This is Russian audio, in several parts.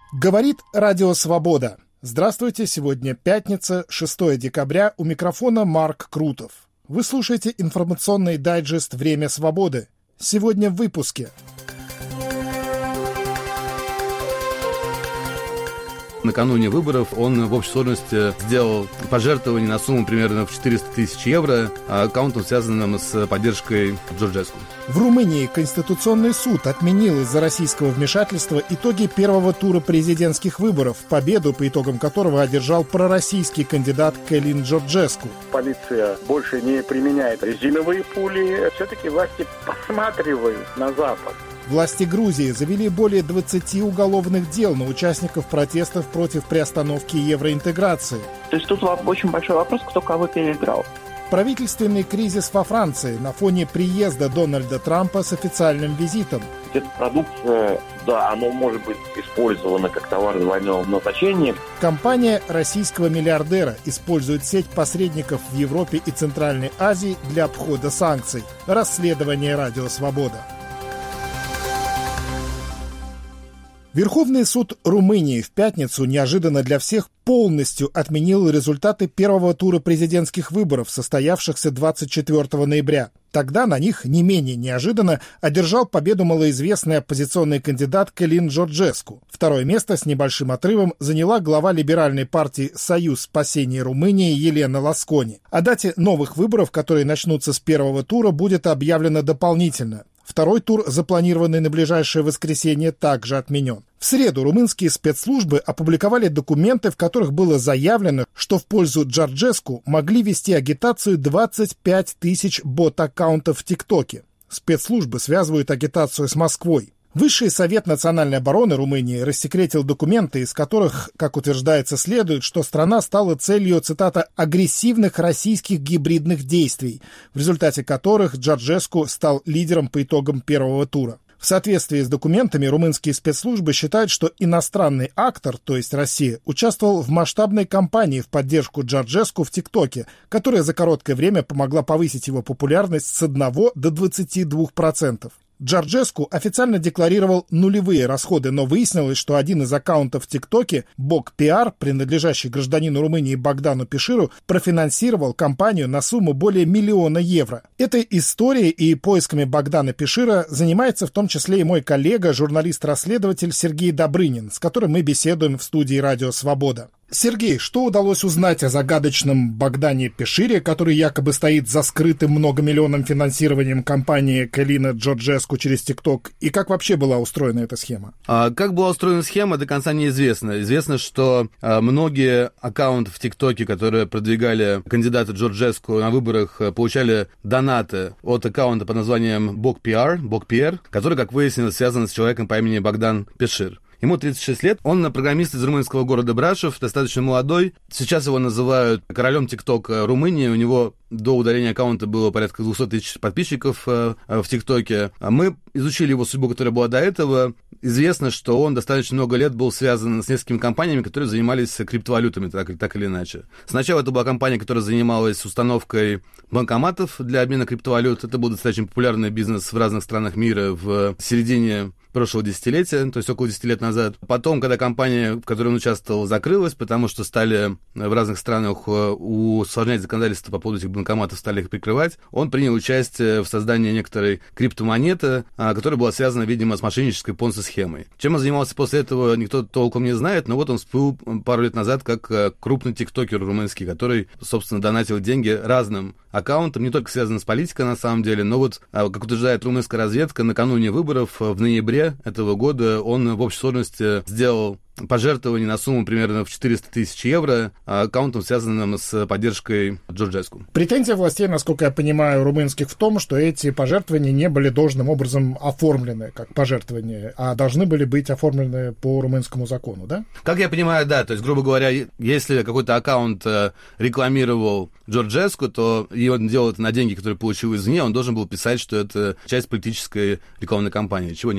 Говорит Радио Свобода. Здравствуйте, сегодня пятница, 6 декабря, у микрофона Марк Крутов. Вы слушаете информационный дайджест «Время свободы». Сегодня в выпуске. Накануне выборов он в общей сложности сделал пожертвование на сумму примерно в 400 тысяч евро аккаунтам, связанным с поддержкой Джорджеску. В Румынии Конституционный суд отменил из-за российского вмешательства итоги первого тура президентских выборов, победу по итогам которого одержал пророссийский кандидат Калин Джорджеску. Полиция больше не применяет резиновые пули, все-таки власти посматривают на Запад. Власти Грузии завели более 20 уголовных дел на участников протестов против приостановки евроинтеграции. То есть тут очень большой вопрос, кто кого переиграл. Правительственный кризис во Франции на фоне приезда Дональда Трампа с официальным визитом. Эта продукция, да, она может быть использована как товар двойного назначения. Компания российского миллиардера использует сеть посредников в Европе и Центральной Азии для обхода санкций. Расследование Радио Свобода. Верховный суд Румынии в пятницу неожиданно для всех полностью отменил результаты первого тура президентских выборов, состоявшихся 24 ноября. Тогда на них не менее неожиданно одержал победу малоизвестный оппозиционный кандидат Калин Джорджеску. Второе место с небольшим отрывом заняла глава либеральной партии «Союз спасения Румынии» Елена Ласкони. О дате новых выборов, которые начнутся с первого тура, будет объявлено дополнительно. Второй тур, запланированный на ближайшее воскресенье, также отменен. В среду румынские спецслужбы опубликовали документы, в которых было заявлено, что в пользу Джорджеску могли вести агитацию 25 тысяч бот-аккаунтов в ТикТоке. Спецслужбы связывают агитацию с Москвой. Высший совет национальной обороны Румынии рассекретил документы, из которых, как утверждается, следует, что страна стала целью, цитата, «агрессивных российских гибридных действий», в результате которых Джорджеску стал лидером по итогам первого тура. В соответствии с документами румынские спецслужбы считают, что иностранный актор, то есть Россия, участвовал в масштабной кампании в поддержку Джорджеску в ТикТоке, которая за короткое время помогла повысить его популярность с 1 до 22%. Джорджеску официально декларировал нулевые расходы, но выяснилось, что один из аккаунтов в ТикТоке, Бок.пиар, принадлежащий гражданину Румынии Богдану Пеширу, профинансировал кампанию на сумму более 1 миллиона евро. Этой историей и поисками Богдана Пешира занимается в том числе и мой коллега, журналист-расследователь Сергей Добрынин, с которым мы беседуем в студии «Радио Свобода». Сергей, что удалось узнать о загадочном Богдане Пешире, который якобы стоит за скрытым многомиллионным финансированием кампании Калина Джорджеску через ТикТок, и как вообще была устроена эта схема? Как была устроена схема, до конца неизвестно. Известно, что многие аккаунты в ТикТоке, которые продвигали кандидата Джорджеску на выборах, получали донаты от аккаунта под названием Бок.пиар, который, как выяснилось, связан с человеком по имени Богдан Пешир. Ему 36 лет, он программист из румынского города Брашов, достаточно молодой. Сейчас его называют королем ТикТок Румынии, у него до удаления аккаунта было порядка 200 тысяч подписчиков в ТикТоке. Мы изучили его судьбу, которая была до этого. Известно, что он достаточно много лет был связан с несколькими компаниями, которые занимались криптовалютами, так или иначе. Сначала это была компания, которая занималась установкой банкоматов для обмена криптовалют. Это был достаточно популярный бизнес в разных странах мира в середине прошлого десятилетия, то есть около 10 лет назад. Потом, когда компания, в которой он участвовал, закрылась, потому что стали в разных странах усложнять законодательство по поводу этих банкоматов, стали их прикрывать, он принял участие в создании некоторой криптомонеты, которая была связана, видимо, с мошеннической понци-схемой. Чем он занимался после этого, никто толком не знает, но вот он всплыл пару лет назад как крупный тиктокер румынский, который, собственно, донатил деньги разным аккаунтам, не только связанным с политикой, на самом деле, но вот, как утверждает румынская разведка, накануне выборов в ноябре этого года он в общей сложности сделал пожертвование на сумму примерно в 400 тысяч евро аккаунтам, связанным с поддержкой Джорджеску. Претензия властей, насколько я понимаю, румынских в том, что эти пожертвования не были должным образом оформлены как пожертвования, а должны были быть оформлены по румынскому закону, да? Как я понимаю, да. То есть, грубо говоря, если какой-то аккаунт рекламировал Джорджеску, то и он делал это на деньги, которые получил извне, он должен был писать, что это часть политической рекламной кампании, чего не было.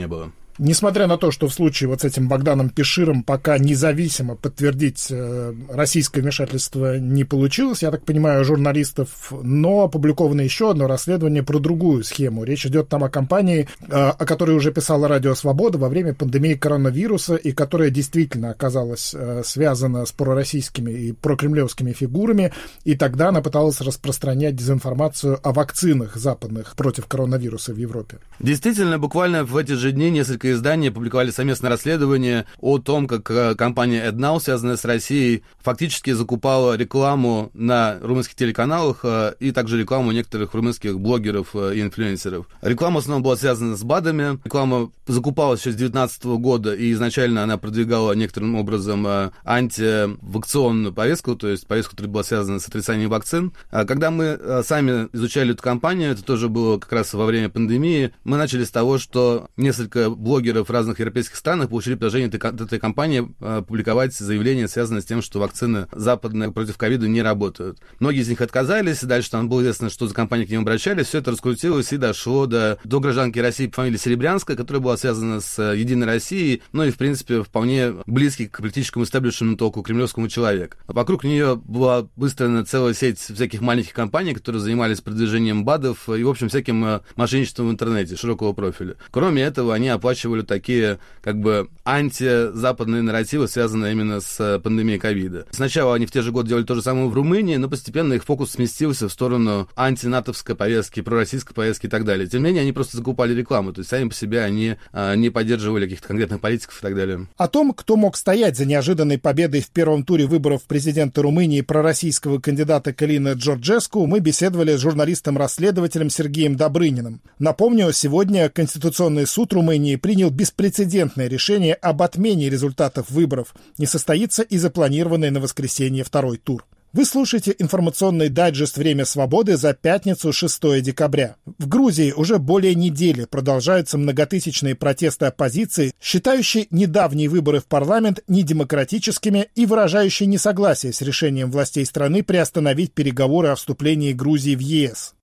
Несмотря на то, что в случае вот с этим Богданом Пеширом пока независимо подтвердить российское вмешательство не получилось, я так понимаю, журналистов, но опубликовано еще одно расследование про другую схему. Речь идет там о компании, о которой уже писала Радио Свобода во время пандемии коронавируса, и которая действительно оказалась связана с пророссийскими и прокремлевскими фигурами, и тогда она пыталась распространять дезинформацию о вакцинах западных против коронавируса в Европе. Действительно, буквально в эти же дни несколько изданий опубликовали совместное расследование о том, как компания AdNow, связанная с Россией, фактически закупала рекламу на румынских телеканалах и также рекламу некоторых румынских блогеров и инфлюенсеров. Реклама в основном была связана с БАДами. Реклама закупалась еще с 2019 года, и изначально она продвигала некоторым образом антивакционную повестку, то есть повестку, которая была связана с отрицанием вакцин. Когда мы сами изучали эту кампанию, это тоже было как раз во время пандемии, мы начали с того, что несколько блогеров в разных европейских странах получили предложение от этой компании публиковать заявления, связанные с тем, что вакцины западные против ковида не работают. Многие из них отказались, и дальше там было известно, что за компании к ним обращались. Все это раскрутилось и дошло до гражданки России по фамилии Серебрянская, которая была связана с Единой Россией, ну и, в принципе, вполне близкий к политическому истеблишменту, около кремлевскому человеку. Вокруг нее была выстроена целая сеть всяких маленьких компаний, которые занимались продвижением БАДов и, в общем, всяким мошенничеством в интернете, широкого профиля. Кроме этого, они оплачивали такие, как бы, антизападные нарративы, связанные именно с пандемией ковида. Сначала они в те же годы делали то же самое в Румынии, но постепенно их фокус сместился в сторону антинатовской повестки, пророссийской повестки и так далее. Тем не менее, они просто закупали рекламу, то есть сами по себе они не поддерживали каких-то конкретных политиков и так далее. О том, кто мог стоять за неожиданной победой в первом туре выборов президента Румынии пророссийского кандидата Калина Джорджеску, мы беседовали с журналистом-расследователем Сергеем Добрыниным. Напомню, сегодня Конституционный суд Румынии принял беспрецедентное решение об отмене результатов выборов. Не состоится и запланированный на воскресенье второй тур. Вы слушаете информационный дайджест «Время свободы» за пятницу, 6 декабря. В Грузии уже более недели продолжаются многотысячные протесты оппозиции, считающие недавние выборы в парламент недемократическими и выражающие несогласие с решением властей страны приостановить переговоры о вступлении Грузии в ЕС.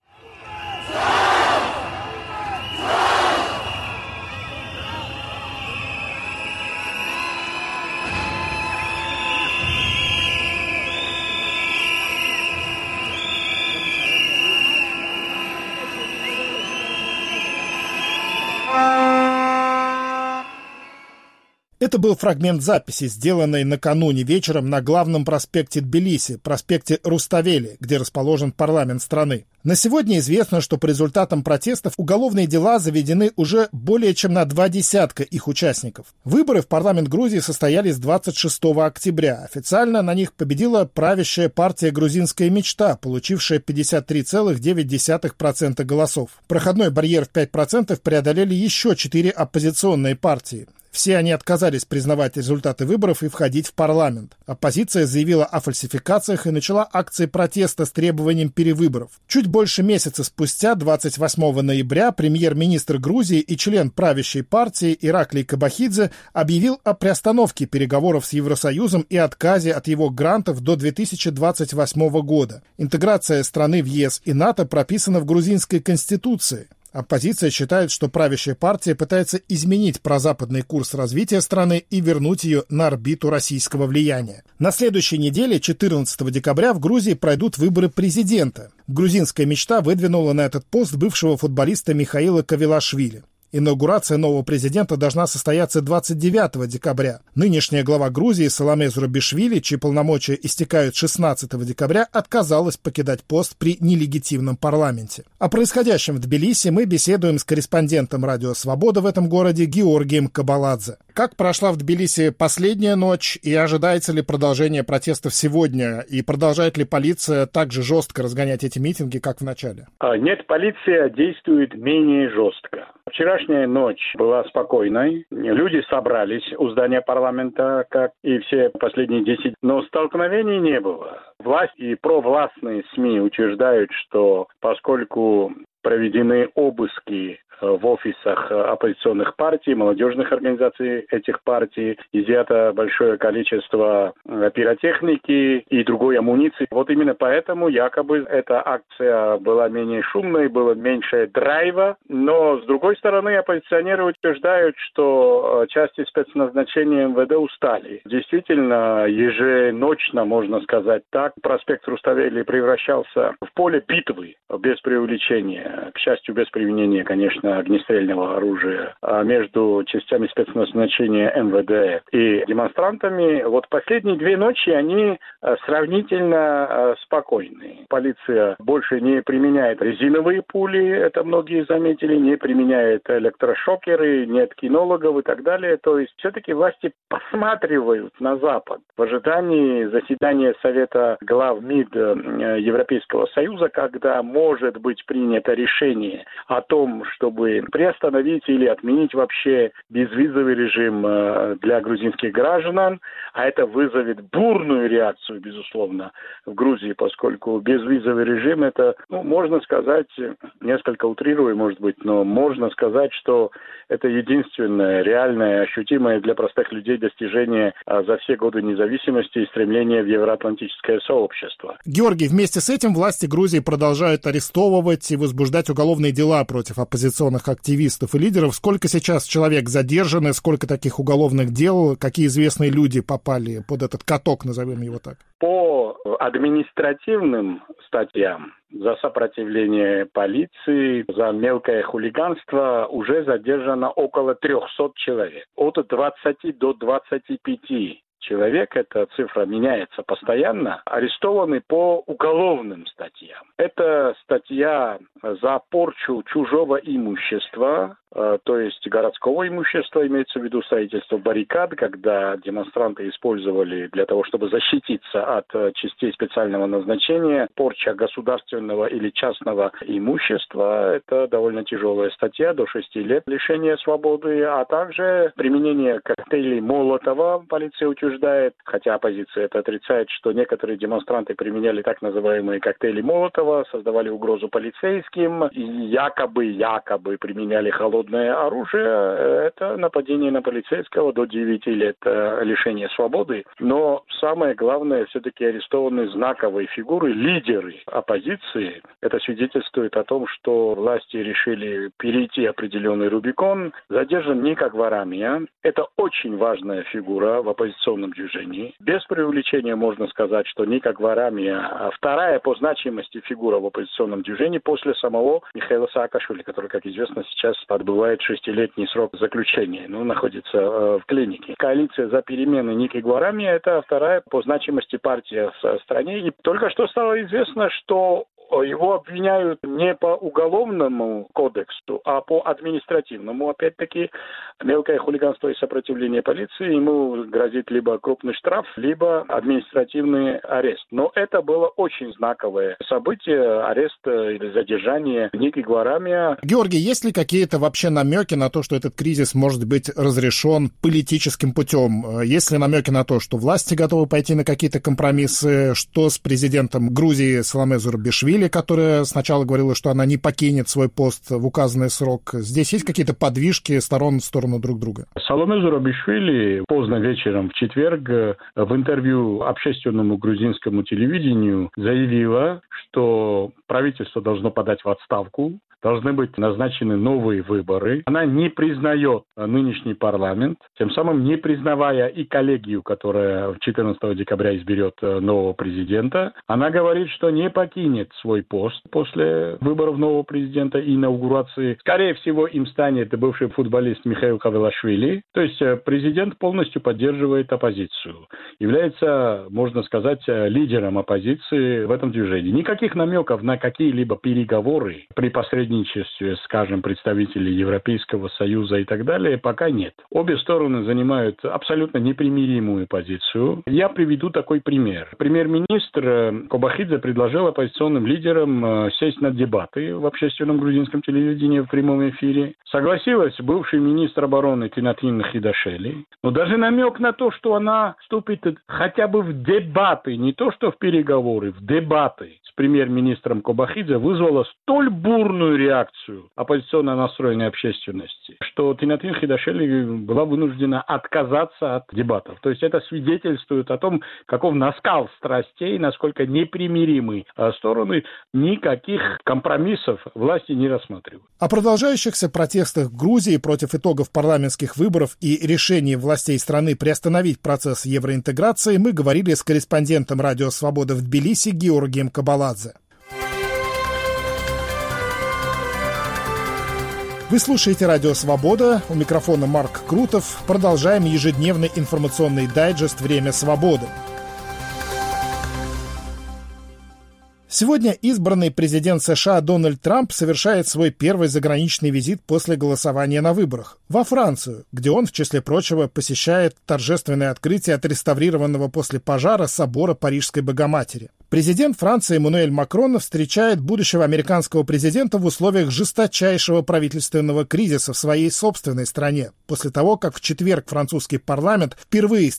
Это был фрагмент записи, сделанной накануне вечером на главном проспекте Тбилиси, проспекте Руставели, где расположен парламент страны. На сегодня известно, что по результатам протестов уголовные дела заведены уже более чем на 20 их участников. Выборы в парламент Грузии состоялись 26 октября. Официально на них победила правящая партия «Грузинская мечта», получившая 53,9% голосов. Проходной барьер в 5% преодолели еще 4 оппозиционные партии. Все они отказались признавать результаты выборов и входить в парламент. Оппозиция заявила о фальсификациях и начала акции протеста с требованием перевыборов. Чуть больше месяца спустя, 28 ноября, премьер-министр Грузии и член правящей партии Ираклий Кабахидзе объявил о приостановке переговоров с Евросоюзом и отказе от его грантов до 2028 года. Интеграция страны в ЕС и НАТО прописана в грузинской конституции. Оппозиция считает, что правящая партия пытается изменить прозападный курс развития страны и вернуть ее на орбиту российского влияния. На следующей неделе, 14 декабря, в Грузии пройдут выборы президента. Грузинская мечта выдвинула на этот пост бывшего футболиста Михаила Кавилашвили. Инаугурация нового президента должна состояться 29 декабря. Нынешняя глава Грузии Саломе Зурабишвили, чьи полномочия истекают 16 декабря, отказалась покидать пост при нелегитимном парламенте. О происходящем в Тбилиси мы беседуем с корреспондентом «Радио Свобода» в этом городе Георгием Кабаладзе. Как прошла в Тбилиси последняя ночь и ожидается ли продолжение протестов сегодня? И продолжает ли полиция так же жестко разгонять эти митинги, как в начале? Нет, полиция действует менее жестко. Вчерашняя ночь была спокойной. Люди собрались у здания парламента, как и все последние 10, но столкновений не было. Власть и провластные СМИ утверждают, что поскольку проведены обыски в офисах оппозиционных партий, молодежных организаций этих партий, изъято большое количество пиротехники и другой амуниции. Вот именно поэтому якобы эта акция была менее шумной, было меньше драйва, но с другой стороны оппозиционеры утверждают, что части спецназначения МВД устали. Действительно, еженочно, можно сказать так, проспект Руставели превращался в поле битвы, без преувеличения, к счастью, без применения, конечно, огнестрельного оружия, между частями спецназначения МВД и демонстрантами. Вот последние 2 ночи они сравнительно спокойны. Полиция больше не применяет резиновые пули, это многие заметили, не применяет электрошокеры, нет кинологов и так далее. То есть все-таки власти посматривают на Запад в ожидании заседания Совета глав МИД Европейского Союза, когда может быть принято решение о том, чтобы приостановить или отменить вообще безвизовый режим для грузинских граждан, а это вызовет бурную реакцию, безусловно, в Грузии, поскольку безвизовый режим это, можно сказать, несколько утрируя, может быть, но можно сказать, что это единственное реальное, ощутимое для простых людей достижение за все годы независимости и стремление в евроатлантическое сообщество. Георгий, вместе с этим власти Грузии продолжают арестовывать и возбуждать уголовные дела против оппозиционных активистов и лидеров. Сколько сейчас человек задержаны, сколько таких уголовных дел, какие известные люди попали под этот каток, назовем его так? По административным статьям за сопротивление полиции, за мелкое хулиганство уже задержано около 300 человек. От 20 до 25 человек, эта цифра меняется постоянно, арестованы по уголовным статьям. Это статья за порчу чужого имущества, то есть городского имущества, имеется в виду строительство баррикад, когда демонстранты использовали для того, чтобы защититься от частей специального назначения, порча государственного или частного имущества. Это довольно тяжелая статья, до 6 лет лишения свободы, а также применение коктейлей Молотова, полиция утверждает, хотя оппозиция это отрицает, что некоторые демонстранты применяли так называемые коктейли Молотова, создавали угрозу полицейским и якобы применяли холодное оружие. Это нападение на полицейского, до 9 лет лишения свободы. Но самое главное, все-таки арестованы знаковые фигуры, лидеры оппозиции. Это свидетельствует о том, что власти решили перейти определенный Рубикон. Задержан Ника Гварамия. Это очень важная фигура в оппозиционном движении. Без преувеличения можно сказать, что Ника Гварамия вторая по значимости фигура в оппозиционном движении после самого Михаила Саакашвили, который, как известно, сейчас отбывает 6-летний срок заключения, находится в клинике. Коалиция за перемены Ники Гварамия – это вторая по значимости партия в стране. И только что стало известно, что его обвиняют не по уголовному кодексу, а по административному. Опять-таки, мелкое хулиганство и сопротивление полиции, ему грозит либо крупный штраф, либо административный арест. Но это было очень знаковое событие, арест или задержание Ники Гварамия. Георгий, есть ли какие-то вообще намеки на то, что этот кризис может быть разрешен политическим путем? Есть ли намеки на то, что власти готовы пойти на какие-то компромиссы? Что с президентом Грузии Саломе Зурабишвили, которая сначала говорила, что она не покинет свой пост в указанный срок? Здесь есть какие-то подвижки сторон в сторону друг друга? Саломе Зурабишвили поздно вечером в четверг в интервью общественному грузинскому телевидению заявила, что правительство должно подать в отставку, должны быть назначены новые выборы. Она не признает нынешний парламент, тем самым не признавая и коллегию, которая 14 декабря изберет нового президента. Она говорит, что не покинет свой пост после выборов нового президента и инаугурации. Скорее всего, им станет бывший футболист Михаил Хавелашвили. То есть президент полностью поддерживает оппозицию. Является, можно сказать, лидером оппозиции в этом движении. Никаких намеков на какие-либо переговоры при посредничестве, скажем, представителей Европейского Союза и так далее, пока нет. Обе стороны занимают абсолютно непримиримую позицию. Я приведу такой пример. Премьер-министр Кобахидзе предложил оппозиционным лидерам сесть на дебаты в общественном грузинском телевидении в прямом эфире. Согласилась бывший министр обороны Тинатин Хидашели. Но даже намек на то, что она вступит хотя бы в дебаты, не то что в переговоры, в дебаты с премьер-министром Кобахидзе вызвало столь бурную реакцию оппозиционно настроенной общественности, что Тинатин Хидашвили была вынуждена отказаться от дебатов. То есть это свидетельствует о том, каков наскал страстей, насколько непримиримы стороны, никаких компромиссов власти не рассматривают. О продолжающихся протестах в Грузии против итогов парламентских выборов и решении властей страны приостановить процесс евроинтеграции мы говорили с корреспондентом «Радио Свобода» в Тбилиси Георгием Кабаладзе. Вы слушаете «Радио Свобода». У микрофона Марк Крутов. Продолжаем ежедневный информационный дайджест «Время свободы». Сегодня избранный президент США Дональд Трамп совершает свой первый заграничный визит после голосования на выборах во Францию, где он, в числе прочего, посещает торжественное открытие отреставрированного после пожара собора Парижской Богоматери. Президент Франции Эммануэль Макрон встречает будущего американского президента в условиях жесточайшего правительственного кризиса в своей собственной стране, после того, как в четверг французский парламент впервые с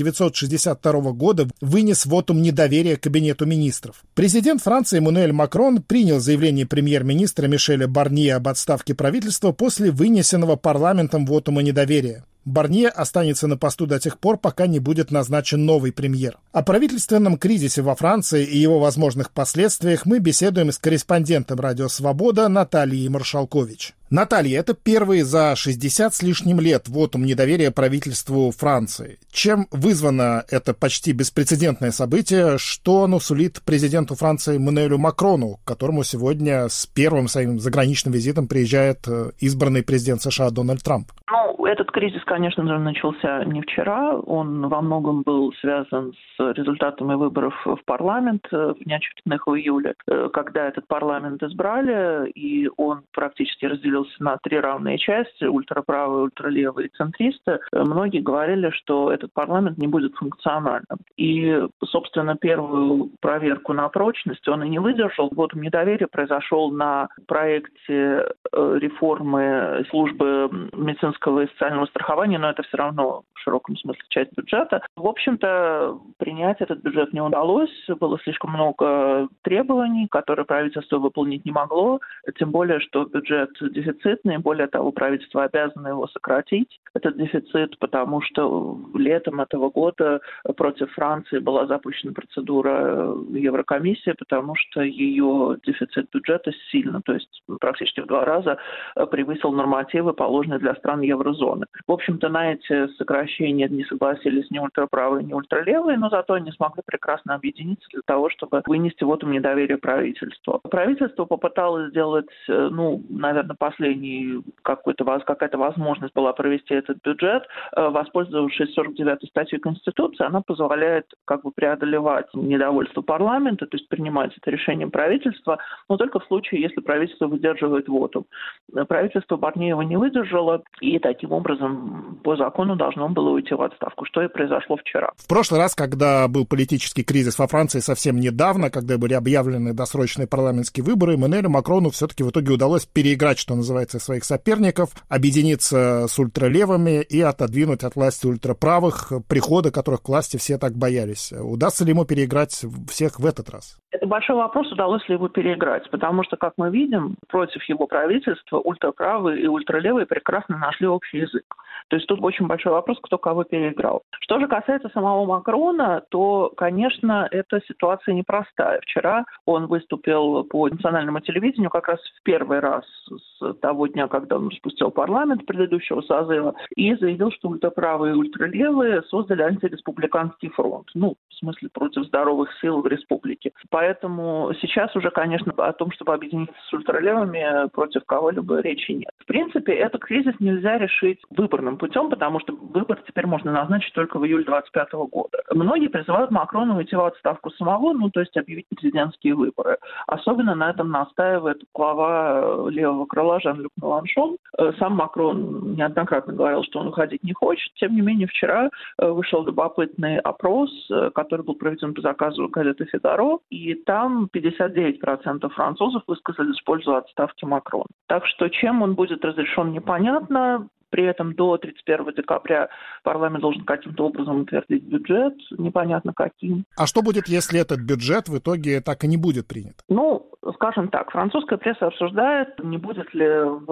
1962 года вынес вотум недоверия Кабинету министров. Президент Франции Эммануэль Макрон принял заявление премьер-министра Мишеля Барнье об отставке правительства после вынесенного парламентом вотума недоверия. Барнье останется на посту до тех пор, пока не будет назначен новый премьер. О правительственном кризисе во Франции и его возможных последствиях мы беседуем с корреспондентом «Радио Свобода» Натальей Маршалкович. Наталья, это первый за 60 с лишним лет вотум недоверия правительству Франции. Чем вызвано это почти беспрецедентное событие? Что оно сулит президенту Франции Эммануэлю Макрону, к которому сегодня с первым своим заграничным визитом приезжает избранный президент США Дональд Трамп? Этот кризис, конечно же, начался не вчера. Он во многом был связан с результатами выборов в парламент внеочередных в июле, когда этот парламент избрали, и он практически разделился на три равные части: ультраправые, ультралевые и центристы. Многие говорили, что этот парламент не будет функциональным. И, собственно, первую проверку на прочность он и не выдержал. Вотум недоверия произошел на проекте реформы службы медицинского и социального страхования, но это все равно в широком смысле часть бюджета. В общем-то, принять этот бюджет не удалось. Было слишком много требований, которые правительство выполнить не могло. Тем более, что бюджет дефицитный. Более того, правительство обязано его сократить, этот дефицит, потому что летом этого года против Франции была запущена процедура Еврокомиссии, потому что ее дефицит бюджета сильно, то есть практически в 2 раза превысил нормативы, положенные для стран еврозоны. В общем-то, на эти сокращения не согласились ни ультраправые, ни ультралевые, но зато они смогли прекрасно объединиться для того, чтобы вынести вотум недоверия правительству. Правительство попыталось сделать, наверное, последний какая-то возможность была провести этот бюджет, воспользовавшись 49-й статьей Конституции. Она позволяет преодолевать недовольство парламента, то есть принимать это решением правительства, но только в случае, если правительство выдерживает вотум. Правительство Барнье его не выдержало, и таким образом по закону должно было уйти в отставку, что и произошло вчера. В прошлый раз, когда был политический кризис во Франции совсем недавно, когда были объявлены досрочные парламентские выборы, Эммануэлю Макрону все-таки в итоге удалось переиграть, что называется, своих соперников, объединиться с ультралевыми и отодвинуть от власти ультраправых, прихода которых к власти все так боялись. Удастся ли ему переиграть всех в этот раз? Это большой вопрос, удалось ли его переиграть, потому что, как мы видим, против его правительства ультраправые и ультралевые прекрасно нашли общий язык. То есть тут очень большой вопрос, кто кого переиграл. Что же касается самого Макрона, то, конечно, эта ситуация непростая. Вчера он выступил по национальному телевидению как раз в первый раз с того дня, когда он распустил парламент предыдущего созыва, и заявил, что ультраправые и ультралевые создали антиреспубликанский фронт. В смысле, против здоровых сил в республике. Поэтому сейчас уже, конечно, о том, чтобы объединиться с ультралевыми, против кого-либо речи нет. В принципе, этот кризис нельзя решить выборным путем, потому что выбор теперь можно назначить только в июле 2025 года. Многие призывают Макрона уйти в отставку самого, то есть объявить президентские выборы. Особенно на этом настаивает глава левого крыла Жан-Люк Меланшон. Сам Макрон неоднократно говорил, что он уходить не хочет. Тем не менее, вчера вышел любопытный опрос, который был проведен по заказу газеты «Фигаро», и там 59% французов высказались в пользу отставки Макрона. Так что чем он будет разрешен, непонятно. При этом до 31 декабря парламент должен каким-то образом утвердить бюджет, непонятно каким. А что будет, если этот бюджет в итоге так и не будет принят? Скажем так, французская пресса обсуждает, не будет ли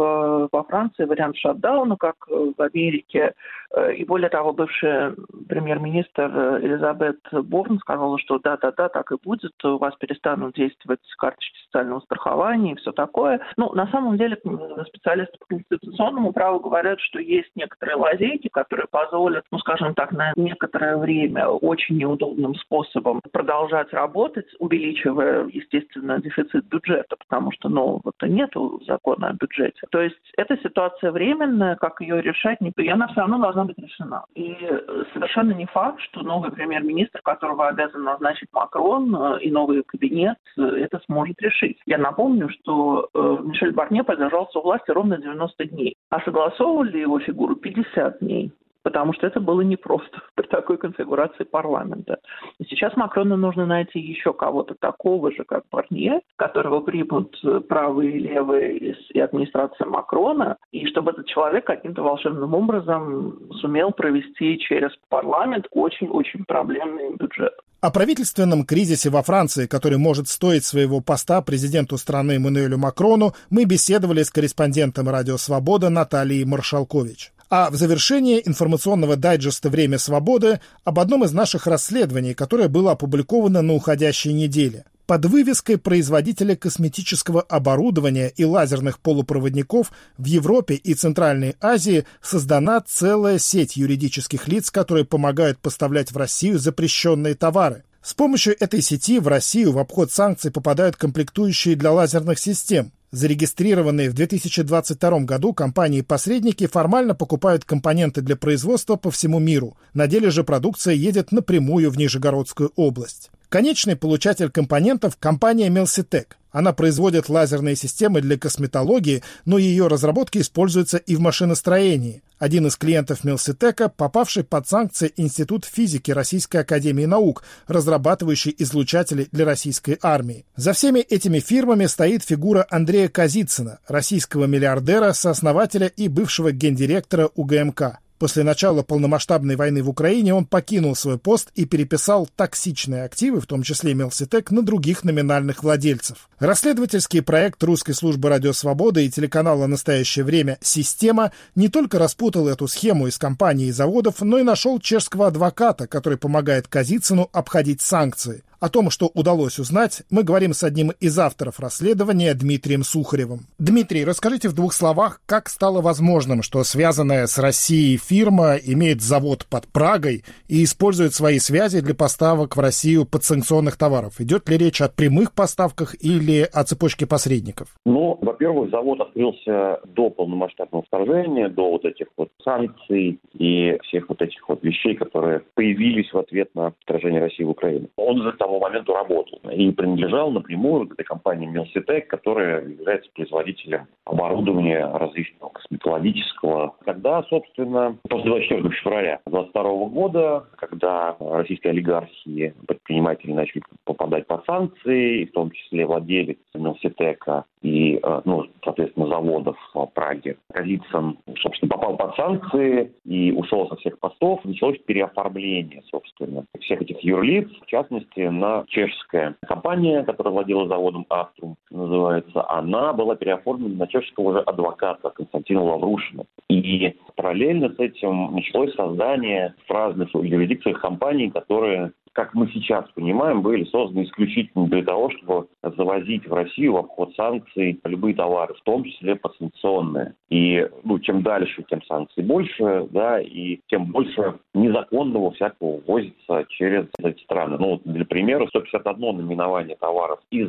во Франции вариант шатдауна, как в Америке. И более того, бывший премьер-министр Элизабет Борн сказала, что да, так и будет, у вас перестанут действовать карточки социального страхования и все такое. На самом деле специалисты по конституционному праву говорят, что есть некоторые лазейки, которые позволят, на некоторое время очень неудобным способом продолжать работать, увеличивая, естественно, дефицит бюджета, потому что нового-то нету закона о бюджете. То есть эта ситуация временная, как ее решать, и она все равно должна быть решена. И совершенно не факт, что новый премьер-министр, которого обязан назначить Макрон, и новый кабинет это сможет решить. Я напомню, что Мишель Барнье продержался у власти ровно 90 дней, а согласовывали его фигуру 50 дней. Потому что это было непросто при такой конфигурации парламента. И сейчас Макрону нужно найти еще кого-то такого же, как Барнье, которого примут правые и левые и администрация Макрона, и чтобы этот человек каким-то волшебным образом сумел провести через парламент очень-очень проблемный бюджет. О правительственном кризисе во Франции, который может стоить своего поста президенту страны Эммануэлю Макрону, мы беседовали с корреспондентом «Радио Свобода» Натальей Маршалкович. А в завершение информационного дайджеста «Время свободы» об одном из наших расследований, которое было опубликовано на уходящей неделе. Под вывеской производителя косметического оборудования и лазерных полупроводников в Европе и Центральной Азии создана целая сеть юридических лиц, которые помогают поставлять в Россию запрещенные товары. С помощью этой сети в Россию в обход санкций попадают комплектующие для лазерных систем. Зарегистрированные в 2022 году компании-посредники формально покупают компоненты для производства по всему миру. На деле же продукция едет напрямую в Нижегородскую область. Конечный получатель компонентов – компания Мелситек. Она производит лазерные системы для косметологии, но ее разработки используются и в машиностроении. Один из клиентов Мелситека – попавший под санкции Институт физики Российской академии наук, разрабатывающий излучатели для российской армии. За всеми этими фирмами стоит фигура Андрея Казицына, российского миллиардера, сооснователя и бывшего гендиректора УГМК. После начала полномасштабной войны в Украине он покинул свой пост и переписал токсичные активы, в том числе Мелситек, на других номинальных владельцев. Расследовательский проект русской службы «Радио Свобода» и телеканала «Настоящее время» «Система» не только распутал эту схему из компаний и заводов, но и нашел чешского адвоката, который помогает Казицыну обходить санкции. О том, что удалось узнать, мы говорим с одним из авторов расследования Дмитрием Сухаревым. Дмитрий, расскажите в двух словах, как стало возможным, что связанная с Россией фирма имеет завод под Прагой и использует свои связи для поставок в Россию подсанкционных товаров? Идет ли речь о прямых поставках или о цепочке посредников? Во-первых, завод открылся до полномасштабного вторжения, до этих санкций и всех этих вещей, которые появились в ответ на вторжение России в Украину. Он же к тому моменту работал и принадлежал напрямую к этой компании Мелситек, которая является производителем оборудования различного косметологического. Когда, собственно, после 24 февраля 2022 года, когда российские олигархи, предприниматели начали попадать под санкции, в том числе владелец Мелситека и, соответственно, заводов в Праге, Казицын, собственно, попал под санкции и ушел со всех постов, началось переоформление, собственно, всех этих юрлиц, в частности, на чешская компания, которая владела заводом «Аструм», называется, она была переоформлена на чешского же адвоката Константина Лаврушина. И параллельно с этим началось создание в разных юрисдикциях компаний, которые, как мы сейчас понимаем, были созданы исключительно для того, чтобы завозить в Россию в обход санкций любые товары, в том числе подсанкционные. И чем дальше, тем санкций больше, и тем больше незаконного всякого ввозится через эти страны. Для примера, 151 наименование товаров из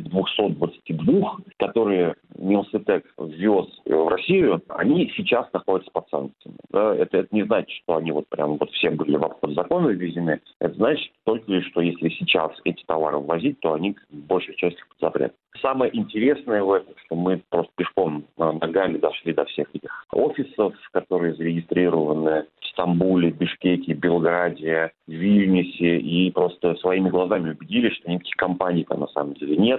222, которые Мелситек ввез в Россию, они сейчас находятся под санкциями. Это не значит, что они все были в обход закона ввезены. Это значит только лишь, что если сейчас эти товары ввозить, то они в большей части под запрет. Самое интересное в этом, что мы просто пешком ногами дошли до всех этих офисов, которые зарегистрированы в Стамбуле, Бишкеке, Белграде, Вильнюсе, и просто своими глазами убедились, что никаких компаний там на самом деле нет.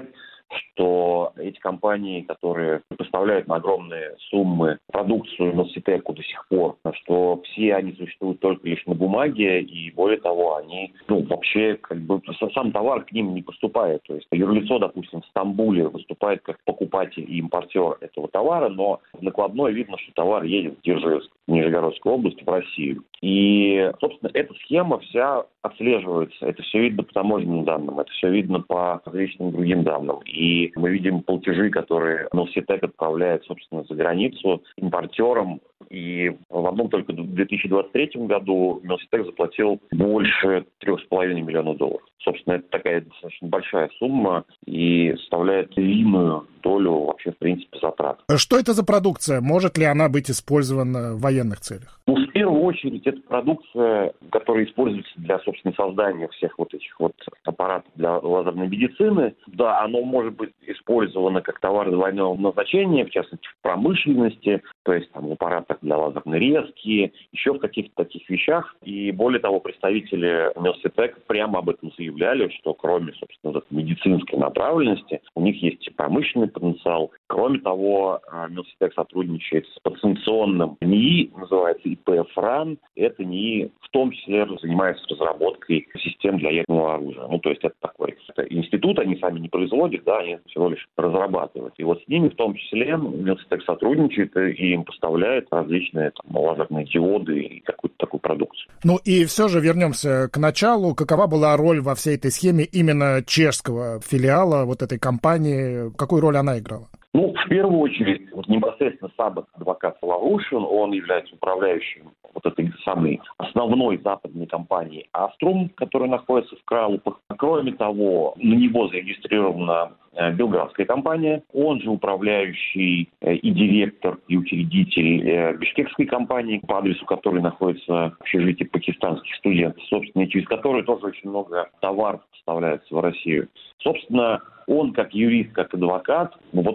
что эти компании, которые поставляют на огромные суммы продукцию Милситеку до сих пор, что все они существуют только лишь на бумаге, и более того, они, вообще, сам товар к ним не поступает. То есть юрлицо, допустим, в Стамбуле выступает как покупатель и импортер этого товара, но в накладной видно, что товар едет в Дзержинск, Нижегородскую область, в Россию. И, собственно, эта схема вся отслеживается. Это все видно по таможенным данным, это все видно по различным другим данным. И мы видим платежи, которые Милситек отправляет, собственно, за границу импортерам. И в одном только 2023 году Милситек заплатил больше $3,5 миллиона. Собственно, это такая достаточно большая сумма и составляет львиную долю вообще, в принципе, затрат. Что это за продукция? Может ли она быть использована в военных целях? В первую очередь, это продукция, которая используется для, собственно, создания всех вот этих вот аппаратов для лазерной медицины. Да, оно может быть использовано как товар двойного назначения, в частности, в промышленности, то есть там в аппаратах для лазерной резки, еще в каких-то таких вещах. И более того, представители Милситек прямо об этом заявляли, что кроме, собственно, вот этой медицинской направленности, у них есть и промышленный потенциал. Кроме того, Милситек сотрудничает с подстанционным НИИ, называется ИПФРАН. Это НИИ в том числе занимается разработкой систем для ядерного оружия. То есть это такой институт, они сами не производят, да, они всего лишь разрабатывают. И вот с ними в том числе Милситек сотрудничает и им поставляет различные лазерные диоды и какую-то такую продукцию. И все же вернемся к началу. Какова была роль во всей этой схеме именно чешского филиала вот этой компании? Какую роль она играла? В первую очередь, непосредственно сам адвокат Лаврушин, он является управляющим вот этой самой основной западной компанией «Аструм», которая находится в Кралупах. Кроме того, на него зарегистрирована белградская компания, он же управляющий и директор, и учредитель бишкекской компании, по адресу которой находится общежитие пакистанских студентов, собственно, через которые тоже очень много товаров поставляется в Россию. Собственно, он как юрист, как адвокат,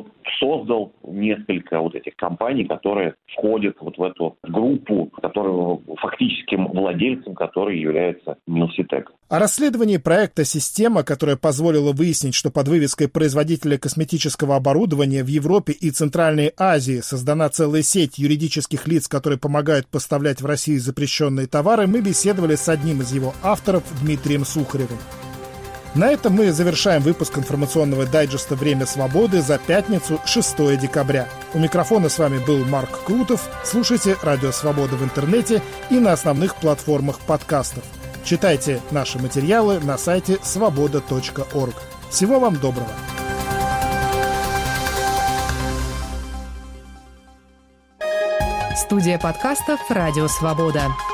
создал несколько вот этих компаний, которые входят вот в эту группу, которая фактическим владельцем которой является Милситек. О расследовании проекта «Система», которая позволила выяснить, что под вывеской производителя косметического оборудования в Европе и Центральной Азии создана целая сеть юридических лиц, которые помогают поставлять в Россию запрещенные товары, мы беседовали с одним из его авторов, Дмитрием Сухаревым. На этом мы завершаем выпуск информационного дайджеста «Время свободы» за пятницу, 6 декабря. У микрофона с вами был Марк Крутов. Слушайте «Радио Свобода» в интернете и на основных платформах подкастов. Читайте наши материалы на сайте svoboda.org. Всего вам доброго! Студия подкастов «Радио Свобода».